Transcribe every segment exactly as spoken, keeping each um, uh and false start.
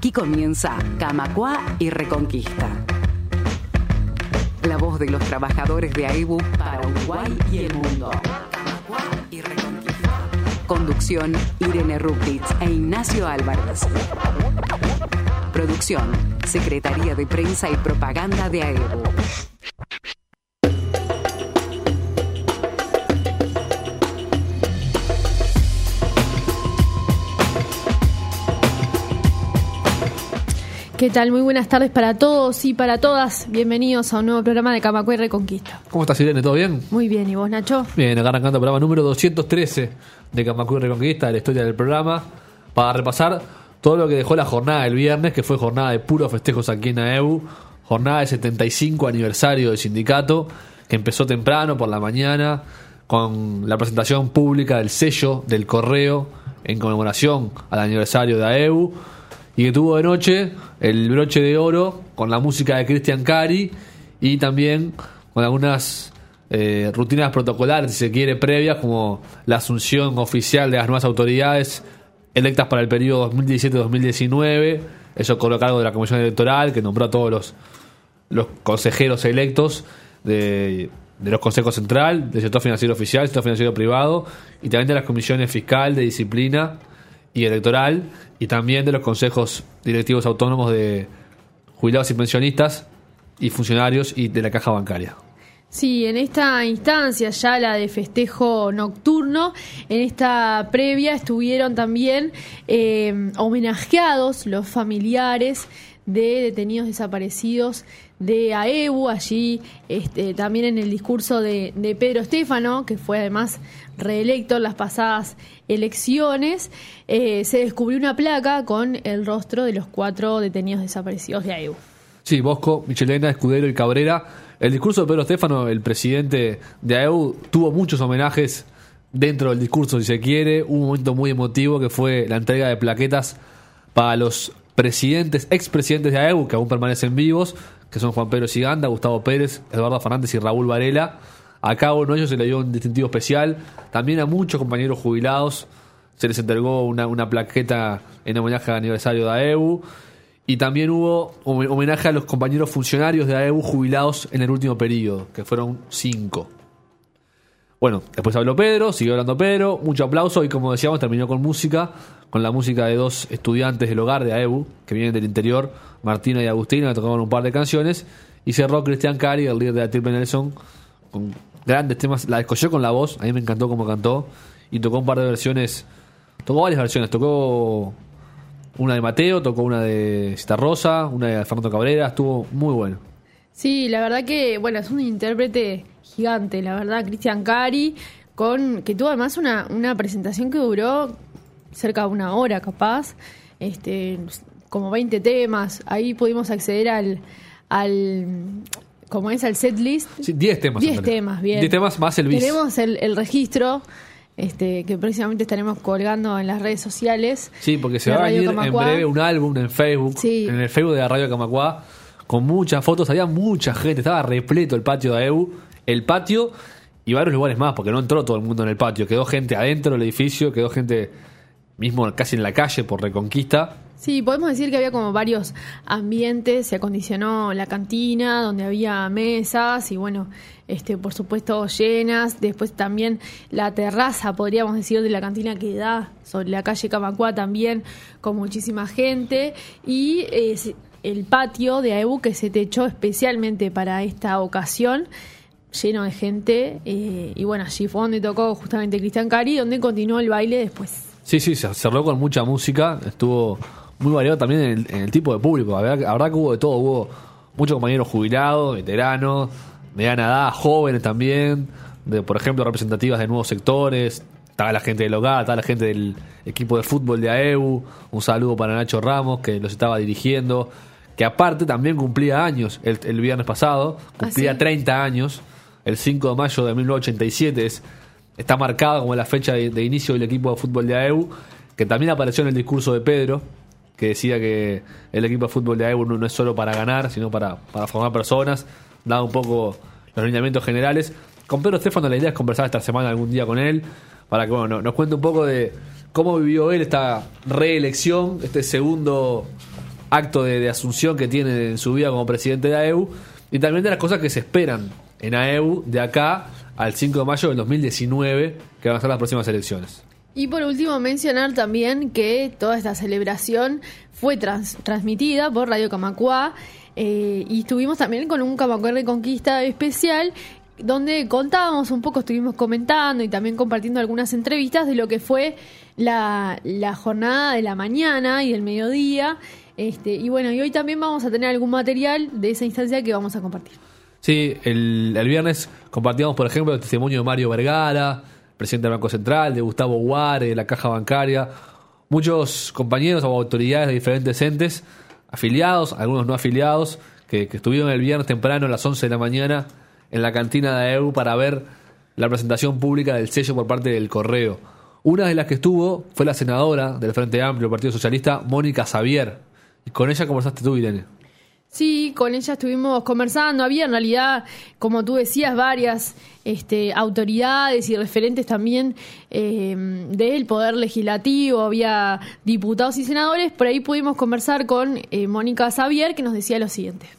Aquí comienza Camacuá y Reconquista. La voz de los trabajadores de AEBU para Uruguay y el mundo. Camacuá y Reconquista. Conducción: Irene Ruptitz e Ignacio Álvarez. Producción: Secretaría de Prensa y Propaganda de AEBU. ¿Qué tal? Muy buenas tardes para todos y para todas. Bienvenidos a un nuevo programa de Camacuá y Reconquista. ¿Cómo estás, Irene? ¿Todo bien? Muy bien. ¿Y vos, Nacho? Bien, acá arrancando el programa número doscientos trece de Camacuá y Reconquista, de la historia del programa, para repasar todo lo que dejó la jornada del viernes, que fue jornada de puros festejos aquí en AEBU, jornada del setenta y cinco aniversario del sindicato, que empezó temprano por la mañana, con la presentación pública del sello del correo en conmemoración al aniversario de AEBU, y que tuvo de noche el broche de oro con la música de Cristian Cari y también con algunas eh, rutinas protocolares, si se quiere, previas, como la asunción oficial de las nuevas autoridades electas para el periodo dos mil diecisiete dos mil diecinueve. Eso corrió a cargo de la Comisión Electoral, que nombró a todos los, los consejeros electos de, de los consejos central, del sector financiero oficial, del sector financiero privado, y también de las comisiones fiscal, de disciplina y electoral, y también de los consejos directivos autónomos de jubilados y pensionistas y funcionarios y de la caja bancaria. Sí, en esta instancia ya la de festejo nocturno, en esta previa estuvieron también eh, homenajeados los familiares de detenidos desaparecidos de AEBU. Allí este, también en el discurso de, de Pedro Stefano, que fue además reelecto en las pasadas elecciones, eh, se descubrió una placa con el rostro de los cuatro detenidos desaparecidos de AEBU. Sí, Bosco, Michelena, Escudero y Cabrera. El discurso de Pedro Stefano, el presidente de AEBU, tuvo muchos homenajes dentro del discurso, si se quiere. Hubo un momento muy emotivo que fue la entrega de plaquetas para los presidentes, expresidentes de AEBU, que aún permanecen vivos, que son Juan Pedro Siganda, Gustavo Pérez, Eduardo Fernández y Raúl Varela. A cada uno de ellos se le dio un distintivo especial. También a muchos compañeros jubilados se les entregó una, una plaqueta en homenaje al aniversario de AEBU. Y también hubo homenaje a los compañeros funcionarios de AEBU jubilados en el último periodo, que fueron cinco. Bueno, después habló Pedro, siguió hablando Pedro, mucho aplauso, y como decíamos, terminó con música, con la música de dos estudiantes del hogar de AEBU, que vienen del interior, Martina y Agustina, que tocaban un par de canciones, y cerró Cristian Cari, el líder de la Triple Nelson, con grandes temas. La descolló con la voz, a mí me encantó cómo cantó, y tocó un par de versiones, tocó varias versiones, tocó una de Mateo, tocó una de Citarrosa, una de Fernando Cabrera, estuvo muy bueno. Sí, la verdad que, bueno, es un intérprete gigante, la verdad, Cristian Cari, con que tuvo además una, una presentación que duró cerca de una hora, capaz, este, como veinte temas. Ahí pudimos acceder al, al como es, al set list. Sí, diez temas. diez temas, bien. diez temas más el bis. Tenemos el, el registro, este, que próximamente estaremos colgando en las redes sociales. Sí, porque se va a venir Camacuá en breve un álbum en Facebook, sí, en el Facebook de la Radio Camacuá, con muchas fotos. Había mucha gente, estaba repleto el patio de AEBU, el patio y varios lugares más, porque no entró todo el mundo en el patio, quedó gente adentro del edificio, quedó gente mismo casi en la calle por Reconquista. Sí, podemos decir que había como varios ambientes, se acondicionó la cantina donde había mesas y bueno, este por supuesto llenas. Después también la terraza, podríamos decir, de la cantina que da sobre la calle Camacuá también, con muchísima gente. Y eh, el patio de AEBU, que se techó especialmente para esta ocasión, lleno de gente. Eh, y bueno, allí fue donde tocó justamente Cristian Cari, donde continuó el baile después. Sí, sí, se cerró con mucha música, estuvo muy variado también en el, en el tipo de público. La verdad, la verdad que hubo de todo, hubo muchos compañeros jubilados, veteranos, mediana edad, jóvenes también, de, por ejemplo, representativas de nuevos sectores. Estaba la gente del hogar, estaba la gente del equipo de fútbol de AEBU. Un saludo para Nacho Ramos, que los estaba dirigiendo, que aparte también cumplía años el, el viernes pasado, cumplía ¿Ah, sí? treinta años, el cinco de mayo de mil novecientos ochenta y siete es, está marcada como la fecha de, de inicio del equipo de fútbol de AEBU, que también apareció en el discurso de Pedro, que decía que el equipo de fútbol de AEBU no, no es solo para ganar, sino para, para formar personas. Daba un poco los lineamientos generales. Con Pedro Stefano la idea es conversar esta semana algún día con él, para que bueno, nos cuente un poco de cómo vivió él esta reelección, este segundo acto de, de asunción que tiene en su vida como presidente de A E U, y también de las cosas que se esperan en A E U de acá al cinco de mayo del dos mil diecinueve, que van a ser las próximas elecciones. Y por último mencionar también que toda esta celebración fue trans, transmitida por Radio Camacuá, eh, y estuvimos también con un Camacuá Reconquista especial donde contábamos un poco, estuvimos comentando y también compartiendo algunas entrevistas de lo que fue la, la jornada de la mañana y del mediodía. Este, y bueno, y hoy también vamos a tener algún material de esa instancia que vamos a compartir. Sí, el, el viernes compartíamos, por ejemplo, el testimonio de Mario Vergara, presidente del Banco Central, de Gustavo Guare, de la Caja Bancaria, muchos compañeros o autoridades de diferentes entes, afiliados, algunos no afiliados, que, que estuvieron el viernes temprano a las once de la mañana en la cantina de A E U para ver la presentación pública del sello por parte del Correo. Una de las que estuvo fue la senadora del Frente Amplio, Partido Socialista, Mónica Xavier. Y con ella conversaste tú, Irene. Sí, con ella estuvimos conversando. Había en realidad, como tú decías, varias este, autoridades y referentes también eh, del Poder Legislativo. Había diputados y senadores. Por ahí pudimos conversar con eh, Mónica Xavier, que nos decía lo siguiente.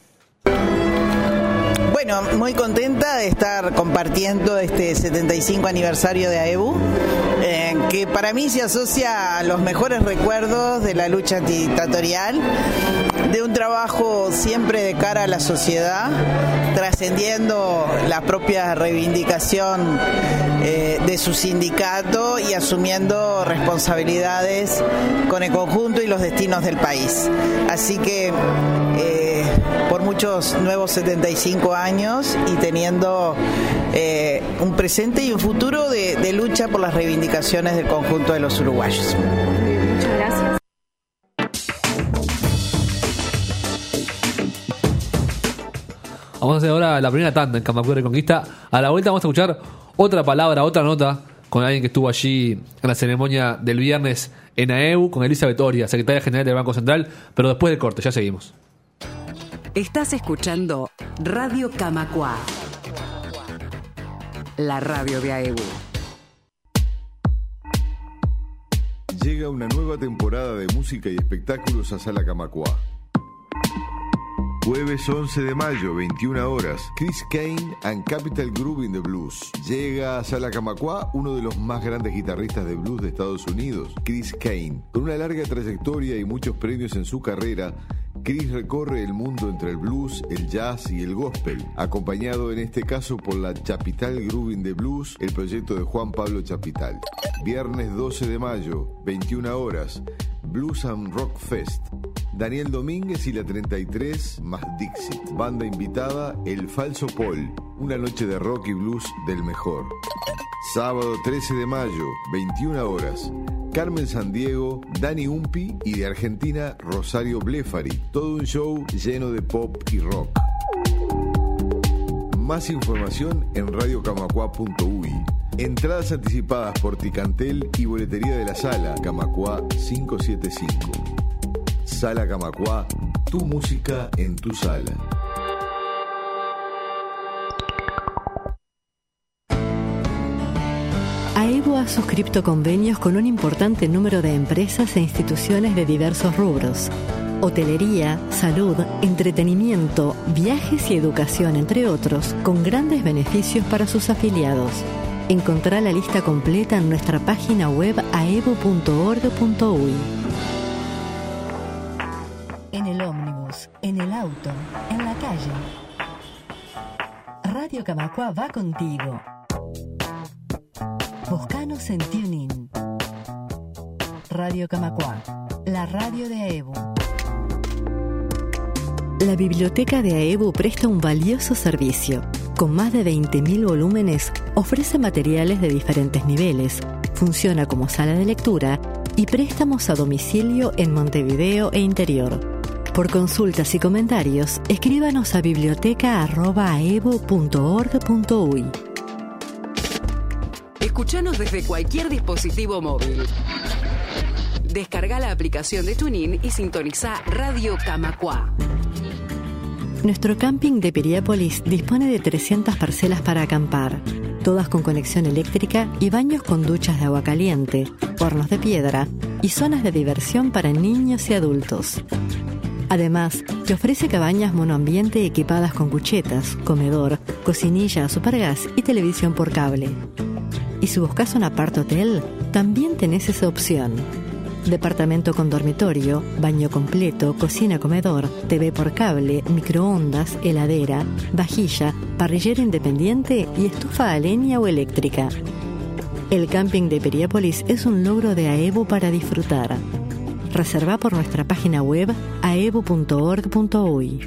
Bueno, muy contenta de estar compartiendo este setenta y cinco aniversario de A E U, eh, que para mí se asocia a los mejores recuerdos de la lucha antidictatorial, de un trabajo siempre de cara a la sociedad, trascendiendo la propia reivindicación eh, de su sindicato y asumiendo responsabilidades con el conjunto y los destinos del país. Así que eh, por muchos nuevos setenta y cinco años y teniendo eh, un presente y un futuro de, de lucha por las reivindicaciones del conjunto de los uruguayos. Muchas gracias. Vamos a hacer ahora la primera tanda en Camacuá Reconquista. A la vuelta vamos a escuchar otra palabra, otra nota con alguien que estuvo allí en la ceremonia del viernes en A E U, con Elizabeth Oria, secretaria general del Banco Central, pero después del corte, ya seguimos. Estás escuchando Radio Camacuá, la radio de A E U. Llega una nueva temporada de música y espectáculos a Sala Camacuá. Jueves once de mayo, veintiuna horas, Chris Kane and Capital Groove in the Blues. Llega a Sala Camacuá uno de los más grandes guitarristas de blues de Estados Unidos, Chris Kane. Con una larga trayectoria y muchos premios en su carrera, Chris recorre el mundo entre el blues, el jazz y el gospel, acompañado en este caso por la Chapital Groove in the Blues, el proyecto de Juan Pablo Chapital. Viernes doce de mayo, veintiuna horas, Blues and Rock Fest. Daniel Domínguez y la treinta y tres más Dixit. Banda invitada, El Falso Paul. Una noche de rock y blues del mejor. Sábado trece de mayo, veintiuna horas, Carmen Sandiego, Dani Umpi y de Argentina Rosario Blefari. Todo un show lleno de pop y rock. Más información en radio camacuá punto u i. Entradas anticipadas por Ticantel y boletería de la sala Camacuá quinientos setenta y cinco. Sala Camacuá, tu música en tu sala. A E U ha suscrito convenios con un importante número de empresas e instituciones de diversos rubros: hotelería, salud, entretenimiento, viajes y educación, entre otros, con grandes beneficios para sus afiliados. Encontrá la lista completa en nuestra página web aebu punto org punto u i. En el ómnibus, en el auto, en la calle. Radio Camacuá va contigo. Buscanos en TuneIn. Radio Camacuá, la radio de A E U. La biblioteca de A E U presta un valioso servicio. Con más de veinte mil volúmenes, ofrece materiales de diferentes niveles, funciona como sala de lectura y préstamos a domicilio en Montevideo e interior. Por consultas y comentarios, escríbanos a biblioteca arroba aebu punto org punto u i. Escuchanos desde cualquier dispositivo móvil. Descarga la aplicación de TuneIn y sintoniza Radio Camacuá. Nuestro camping de Piriápolis dispone de trescientas parcelas para acampar, todas con conexión eléctrica y baños con duchas de agua caliente, hornos de piedra y zonas de diversión para niños y adultos. Además, te ofrece cabañas monoambiente equipadas con cuchetas, comedor, cocinilla, supergas y televisión por cable. Y si buscas un apart-hotel, también tenés esa opción. Departamento con dormitorio, baño completo, cocina-comedor, T V por cable, microondas, heladera, vajilla, parrillera independiente y estufa a leña o eléctrica. El camping de Piriápolis es un logro de AEBU para disfrutar. Reserva por nuestra página web aebu punto org punto uy.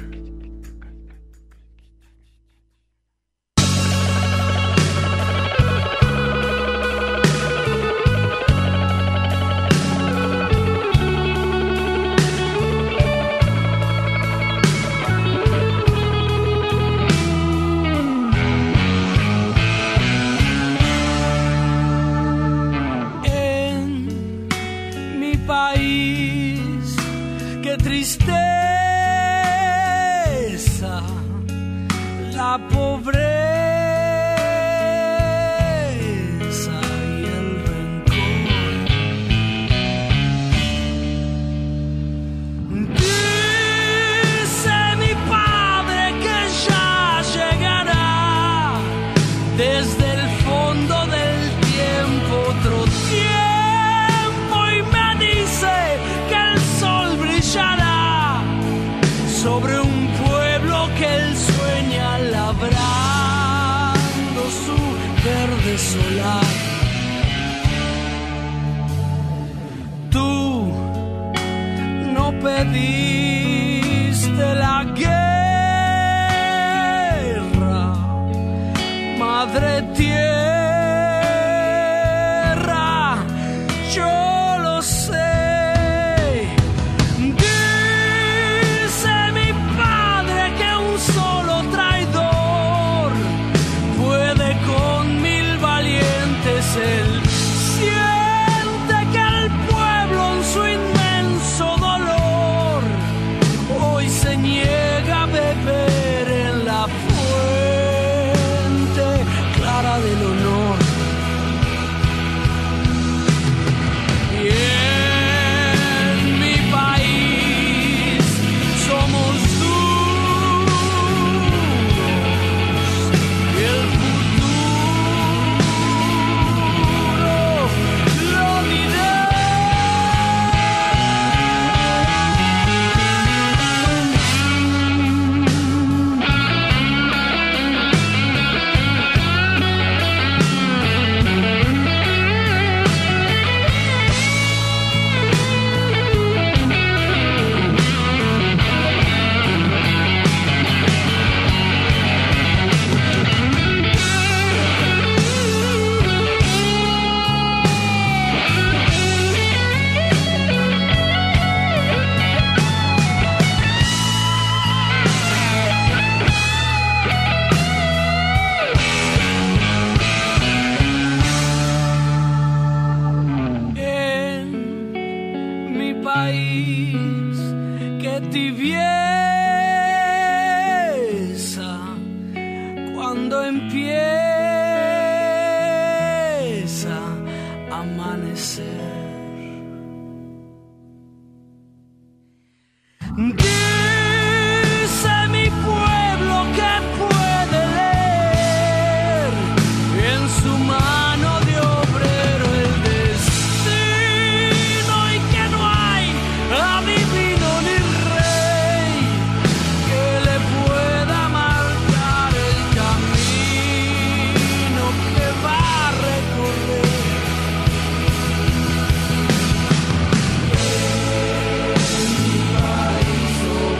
Mi país.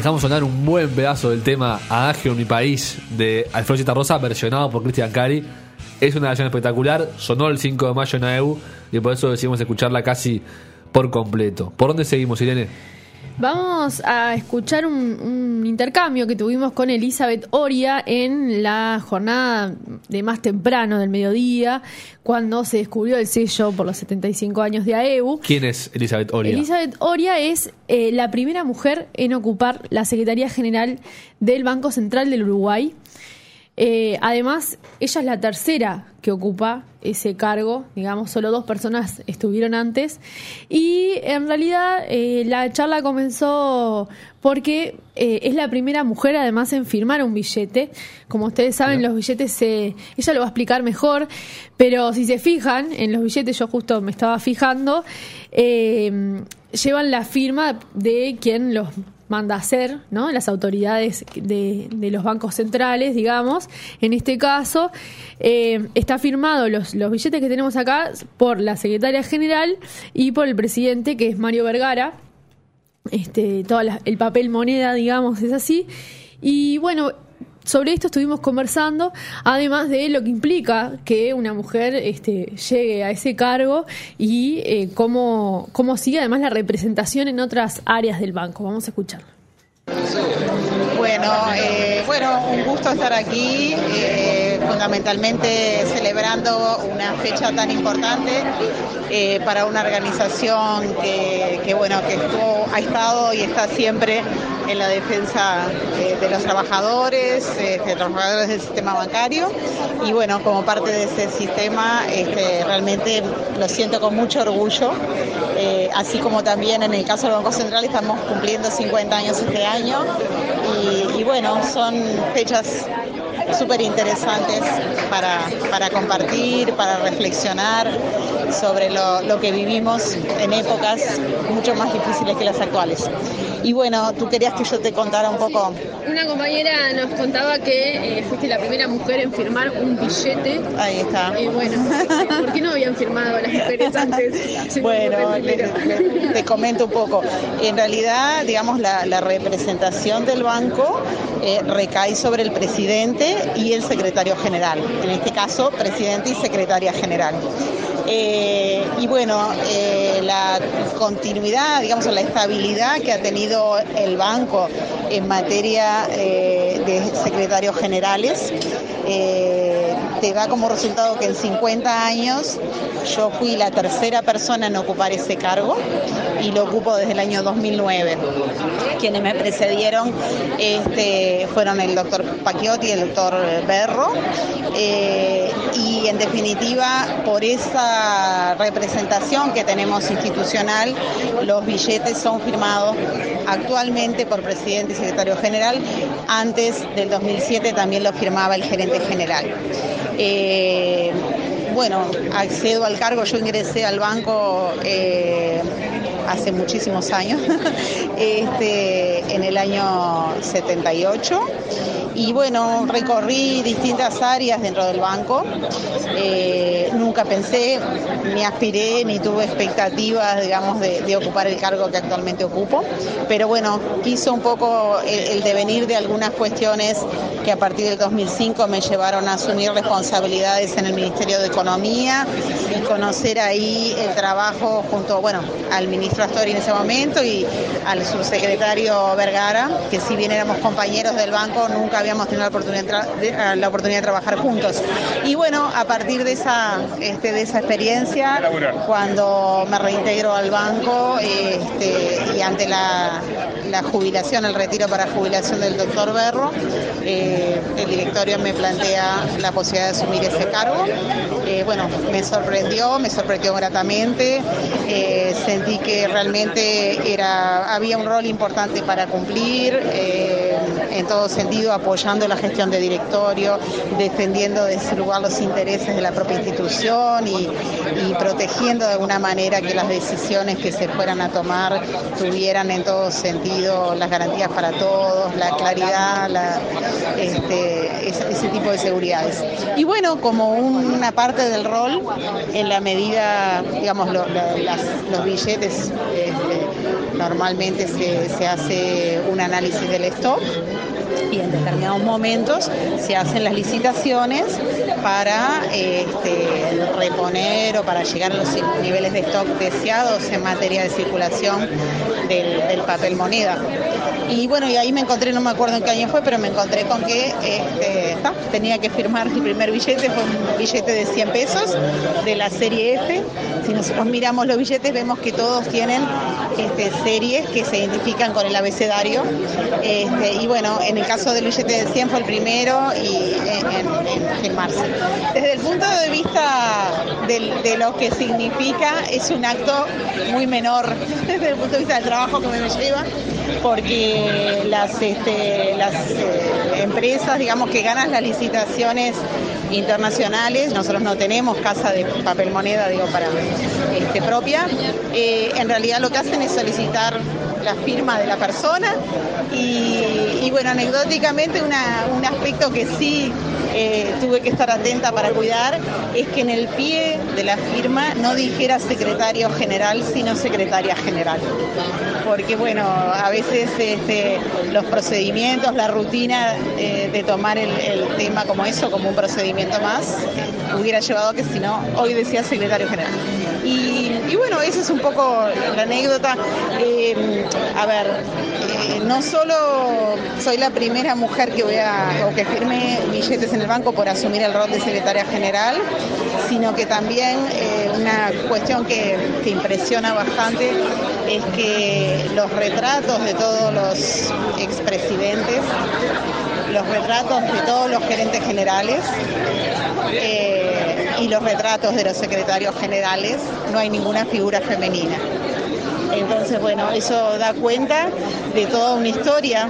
dejamos sonar un buen pedazo del tema Adagio en mi país de Alfredo Citarrosa, versionado por Cristian Cari. Es una versión espectacular, sonó el cinco de mayo en A E U y por eso decidimos escucharla casi por completo. ¿Por dónde seguimos, Irene? Vamos a escuchar un, un intercambio que tuvimos con Elizabeth Oria en la jornada de más temprano del mediodía, cuando se descubrió el sello por los setenta y cinco años de A E U. ¿Quién es Elizabeth Oria? Elizabeth Oria es eh, la primera mujer en ocupar la Secretaría General del Banco Central del Uruguay. Eh, además, ella es la tercera que ocupa ese cargo, digamos, solo dos personas estuvieron antes, y en realidad eh, la charla comenzó porque eh, es la primera mujer además en firmar un billete. Como ustedes saben, los billetes, se, ella lo va a explicar mejor, pero si se fijan en los billetes, yo justo me estaba fijando, eh, llevan la firma de quien los manda a hacer, ¿no? Las autoridades de, de los bancos centrales, digamos. En este caso, eh, está firmado los, los billetes que tenemos acá por la secretaria general y por el presidente, que es Mario Vergara. Este, todo la, el papel moneda, digamos, es así. Y bueno, sobre esto estuvimos conversando, además de lo que implica que una mujer este, llegue a ese cargo y eh, cómo, cómo sigue además la representación en otras áreas del banco. Vamos a escucharlo. Bueno, eh, bueno, un gusto estar aquí, eh, fundamentalmente celebrando una fecha tan importante eh, para una organización que, que bueno, que estuvo, ha estado y está siempre en la defensa eh, de los trabajadores, eh, de los trabajadores del sistema bancario, y bueno, como parte de ese sistema este, realmente lo siento con mucho orgullo, eh, así como también en el caso del Banco Central estamos cumpliendo cincuenta años este año, y, y bueno, son fechas súper interesantes para, para compartir, para reflexionar sobre lo, lo que vivimos en épocas mucho más difíciles que las actuales. Y bueno, tú querías que yo te contara un poco. Una compañera nos contaba que eh, fuiste la primera mujer en firmar un billete. Ahí está. Y bueno, ¿por qué no habían firmado las mujeres antes? Bueno, le, le, te comento un poco. En realidad, digamos, la, la representación del banco eh, recae sobre el presidente y el secretario general. En este caso, presidente y secretaria general. Eh, y bueno, eh, la continuidad, digamos, la estabilidad que ha tenido el banco en materia eh, de secretarios generales eh, te da como resultado que en cincuenta años yo fui la tercera persona en ocupar ese cargo y lo ocupo desde el año dos mil nueve. Quienes me precedieron este, fueron el doctor Pacchiotti y el doctor Berro, eh, y en definitiva por esa representación que tenemos institucional, los billetes son firmados actualmente por presidente y secretario general. Antes del dos mil siete también lo firmaba el gerente general. Eh, bueno, accedo al cargo, yo ingresé al banco eh, hace muchísimos años, este, en el año setenta y ocho, y bueno, recorrí distintas áreas dentro del banco. Eh, nunca pensé, ni aspiré, ni tuve expectativas, digamos, de, de ocupar el cargo que actualmente ocupo, pero bueno, quiso un poco el, el devenir de algunas cuestiones que a partir del dos mil cinco me llevaron a asumir responsabilidades en el Ministerio de Economía y conocer ahí el trabajo junto, bueno, al ministro Astori en ese momento y al subsecretario Vergara, que si bien éramos compañeros del banco, nunca habíamos tenido la oportunidad de, tra- de, la oportunidad de trabajar juntos. Y bueno, a partir de esa, este, de esa experiencia, cuando me reintegro al banco este, y ante la, la jubilación, el retiro para jubilación del doctor Berro, eh, el directorio me plantea la posibilidad de asumir ese cargo. Eh, bueno, me sorprendió, me sorprendió gratamente, eh, sentí que realmente era, había un rol importante para cumplir, eh, en todo sentido, apoyando la gestión de directorio, defendiendo de ese lugar los intereses de la propia institución y, y protegiendo de alguna manera que las decisiones que se fueran a tomar tuvieran en todo sentido las garantías para todos, la claridad, la, este, ese, ese tipo de seguridades. Y bueno, como una parte del rol, en la medida, digamos, lo, lo, las, los billetes, este, normalmente se, se hace un análisis del stock y en determinados momentos se hacen las licitaciones para este, reponer o para llegar a los niveles de stock deseados en materia de circulación del, del papel moneda. Y bueno, y ahí me encontré, no me acuerdo en qué año fue, pero me encontré con que este, no, tenía que firmar el primer billete, fue un billete de cien pesos de la serie F. Si nosotros miramos los billetes vemos que todos tienen este, series que se identifican con el abecedario. Este, y bueno, en el caso del billete de cien fue el primero y en, en, en firmarse. Desde el punto de vista de, de lo que significa, es un acto muy menor desde el punto de vista del trabajo que me lleva, porque las, este, las eh, empresas, digamos, que ganan las licitaciones internacionales, nosotros no tenemos casa de papel moneda, digo, para este, propia, eh, en realidad lo que hacen es solicitar la firma de la persona y, y bueno, anecdóticamente una, un aspecto que sí eh, tuve que estar atenta para cuidar es que en el pie de la firma no dijera secretario general, sino secretaria general, porque bueno, a veces este, los procedimientos, la rutina eh, de tomar el, el tema como eso, como un procedimiento más, eh, hubiera llevado a que si no, hoy decía secretario general. Y, y bueno, esa es un poco la anécdota. Eh, a ver, eh, no solo soy la primera mujer que voy a, o que firme billetes en el banco por asumir el rol de secretaria general, sino que también eh, una cuestión que, que impresiona bastante es que los retratos de todos los expresidentes, los retratos de todos los gerentes generales eh, y los retratos de los secretarios generales, no hay ninguna figura femenina. Entonces, bueno, eso da cuenta de toda una historia,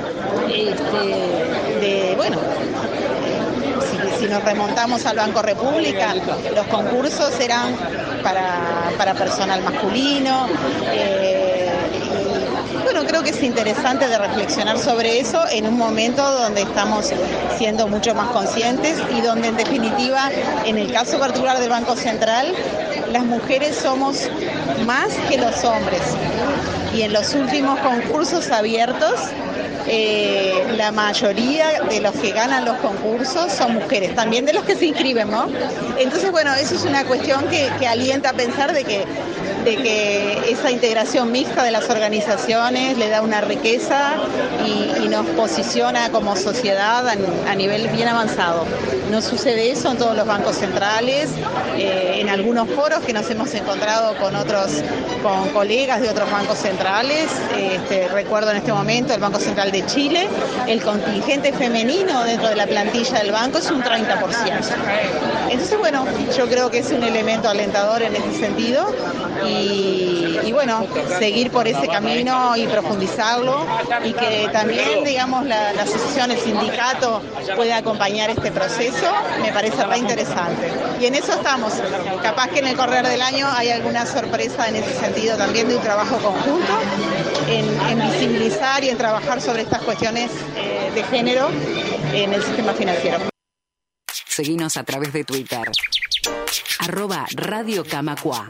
este, de, bueno, si, si nos remontamos al Banco República, los concursos eran para, para personal masculino, eh, y, bueno, creo que es interesante de reflexionar sobre eso en un momento donde estamos siendo mucho más conscientes y donde, en definitiva, en el caso particular del Banco Central, las mujeres somos más que los hombres. Y en los últimos concursos abiertos, eh, la mayoría de los que ganan los concursos son mujeres, también de los que se inscriben, ¿no? Entonces, bueno, eso es una cuestión que, que alienta a pensar de que, de que esa integración mixta de las organizaciones le da una riqueza y, y nos posiciona como sociedad a, a nivel bien avanzado. No sucede eso en todos los bancos centrales, eh, en algunos foros que nos hemos encontrado con otros, con colegas de otros bancos centrales. Este, recuerdo en este momento el Banco Central de Chile, el contingente femenino dentro de la plantilla del banco es un treinta por ciento. Entonces, bueno, yo creo que es un elemento alentador en ese sentido y, y bueno, seguir por ese camino y profundizarlo y que también, digamos, la, la asociación, el sindicato pueda acompañar este proceso, me parece re interesante. Y en eso estamos. Capaz que en el correr del año hay alguna sorpresa en ese sentido también de un trabajo conjunto en, en visibilizar y en trabajar sobre estas cuestiones eh, de género en el sistema financiero. Seguinos a través de Twitter. Arroba Radio Camacua.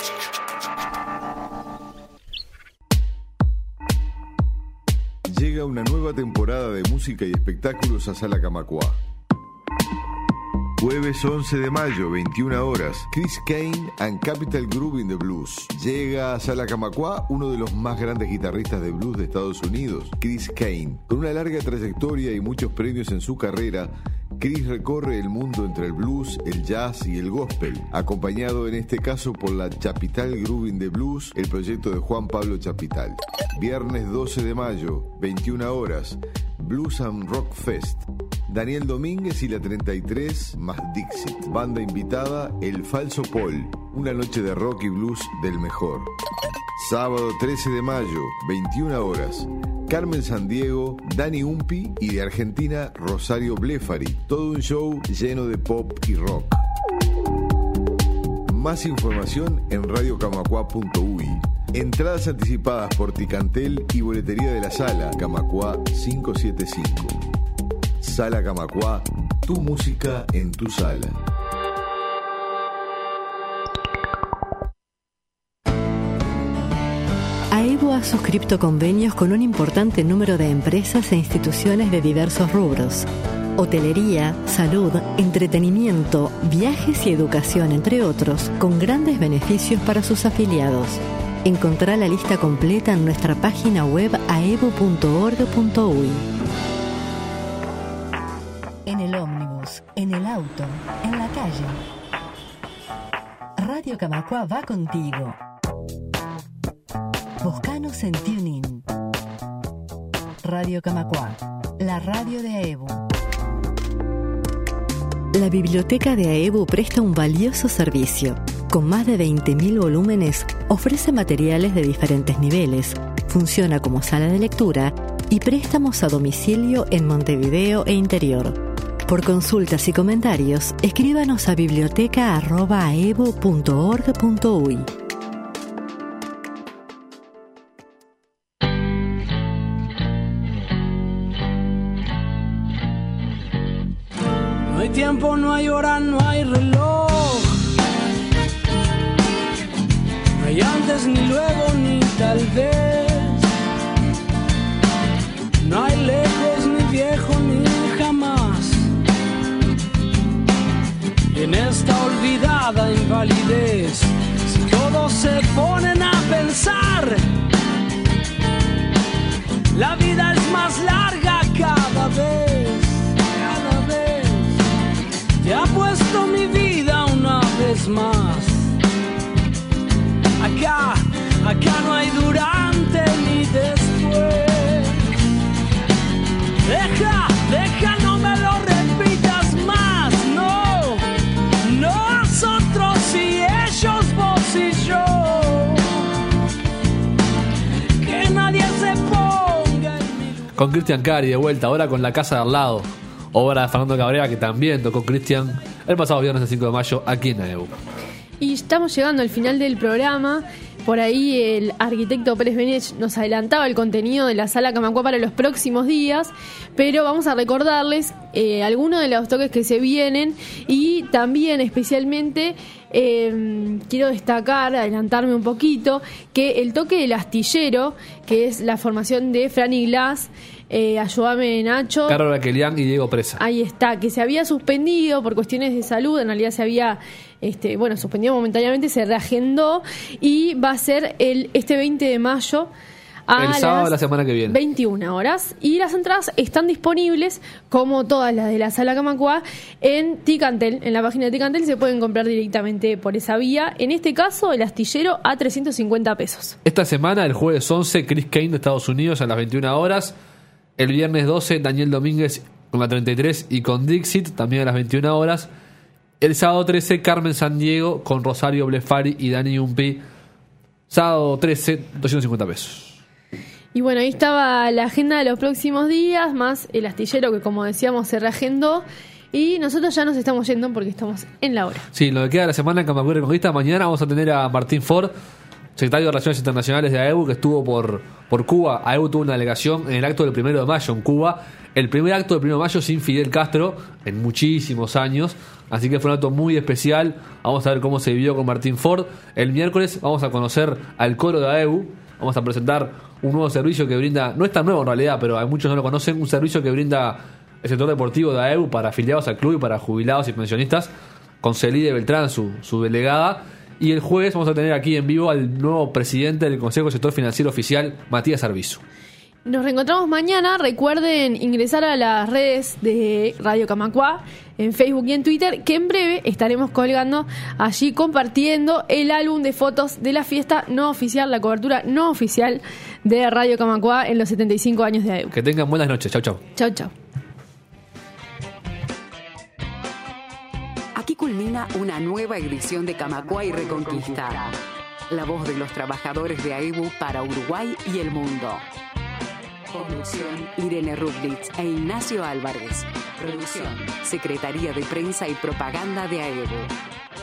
Llega una nueva temporada de música y espectáculos a Sala Camacua. Jueves once de mayo, veintiuna horas, Chris Kane and Capital Groove in the Blues. Llega a Sala Camacua uno de los más grandes guitarristas de blues de Estados Unidos, Chris Kane. Con una larga trayectoria y muchos premios en su carrera, Chris recorre el mundo entre el blues, el jazz y el gospel, acompañado en este caso por la Chapital Groove in the Blues, el proyecto de Juan Pablo Chapital. Viernes doce de mayo, veintiuna horas, Blues and Rock Fest. Daniel Domínguez y la treinta y tres más Dixit. Banda invitada, El Falso Paul. Una noche de rock y blues del mejor. Sábado trece de mayo, veintiuna horas, Carmen Sandiego, Dani Umpi y de Argentina Rosario Blefari. Todo un show lleno de pop y rock. Más información en radio camacua punto uy. Entradas anticipadas por Ticantel y boletería de la sala Camacua quinientos setenta y cinco. Sala Camacua, tu música en tu sala. AEBU ha suscrito convenios con un importante número de empresas e instituciones de diversos rubros. Hotelería, salud, entretenimiento, viajes y educación, entre otros, con grandes beneficios para sus afiliados. Encontrá la lista completa en nuestra página web aebu punto org punto uy. En el ómnibus, en el auto, en la calle. Radio Camacua va contigo. Buscanos en TuneIn. Radio Camacua, la radio de AEBU. La biblioteca de AEBU presta un valioso servicio. Con más de veinte mil volúmenes, ofrece materiales de diferentes niveles, funciona como sala de lectura y préstamos a domicilio en Montevideo e interior. Por consultas y comentarios, escríbanos a biblioteca arroba aebu punto org punto uy. No hay tiempo, no hay hora, no hay reloj. No hay antes, ni luego, ni tal vez. No hay lejos, ni viejo, ni jamás. Y en esta olvidada invalidez, si todos se ponen a pensar, la vida es más larga cada vez. Cada vez te apuesto mi vida una vez más. Acá, acá no hay durante ni después. Deja, deja, no me lo repitas más. No, nosotros y ellos, vos y yo. Que nadie se ponga en mi lugar. Con Cristian Cari de vuelta, ahora con La Casa de al lado. Obra de Fernando Cabrera, que también tocó Cristian el pasado viernes el cinco de mayo aquí en AEBU. Y estamos llegando al final del programa. Por ahí el arquitecto Pérez Benech nos adelantaba el contenido de la Sala Camacua para los próximos días, pero vamos a recordarles eh, algunos de los toques que se vienen y también especialmente eh, quiero destacar, adelantarme un poquito, que el toque del astillero, que es la formación de Franny Glass, Eh, ayúdame Nacho, Carlos Aquelián y Diego Presa. Ahí está, que se había suspendido por cuestiones de salud, en realidad se había este, bueno, suspendido momentáneamente, se reagendó y va a ser el este veinte de mayo a el sábado las de la semana que viene, veintiuna horas, y las entradas están disponibles como todas las de la Sala Camacua en Ticantel, en la página de Ticantel se pueden comprar directamente por esa vía. En este caso el astillero a trescientos cincuenta pesos. Esta semana, el jueves once, Chris Kane de Estados Unidos a las veintiuna horas. El viernes doce, Daniel Domínguez con la treinta y tres y con Dixit, también a las veintiuna horas. El sábado trece, Carmen Sandiego con Rosario Blefari y Dani Umpi. Sábado trece, doscientos cincuenta pesos. Y bueno, ahí estaba la agenda de los próximos días, más el astillero que, como decíamos, se reagendó. Y nosotros ya nos estamos yendo porque estamos en la hora. Sí, lo que queda de la semana en Camacua Reconquista. Mañana vamos a tener a Martín Ford, secretario de Relaciones Internacionales de AEBU, que estuvo por, por Cuba. AEBU tuvo una delegación en el acto del primero de mayo en Cuba. El primer acto del primero de mayo sin Fidel Castro en muchísimos años. Así que fue un acto muy especial. Vamos a ver cómo se vivió con Martín Ford. El miércoles vamos a conocer al coro de AEBU. Vamos a presentar un nuevo servicio que brinda, no es tan nuevo en realidad, pero hay muchos no lo conocen, un servicio que brinda el sector deportivo de AEBU para afiliados al club y para jubilados y pensionistas, con Celide Beltrán, su, su delegada. Y el jueves vamos a tener aquí en vivo al nuevo presidente del Consejo del Sector Financiero Oficial, Matías Arbizu. Nos reencontramos mañana. Recuerden ingresar a las redes de Radio Camacua en Facebook y en Twitter, que en breve estaremos colgando allí, compartiendo el álbum de fotos de la fiesta no oficial, la cobertura no oficial de Radio Camacua en los setenta y cinco años de AEBU. Que tengan buenas noches. Chau, chau. Chau, chau. Aquí culmina una nueva edición de Camacua y Reconquista. La voz de los trabajadores de AEBU para Uruguay y el mundo. Conducción, Irene Rublitz e Ignacio Álvarez. Producción, Secretaría de Prensa y Propaganda de A E B U.